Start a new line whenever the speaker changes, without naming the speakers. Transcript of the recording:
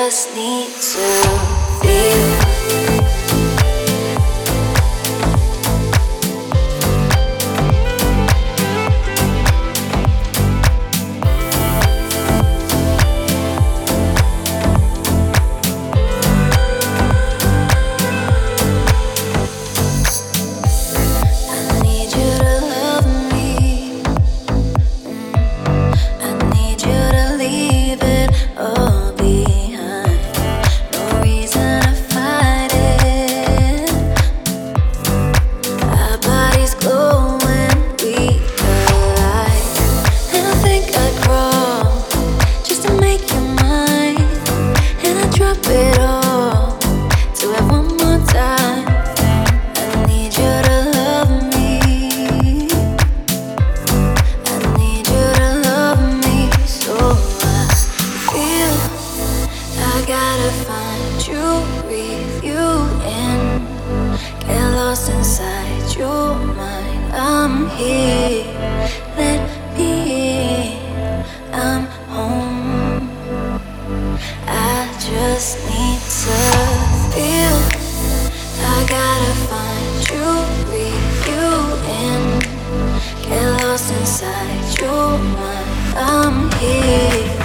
just need to feel. Inside your mind, I'm here. Let me in. I'm home. I just need to feel. I gotta find you, breathe you in. Get lost inside your mind. I'm here.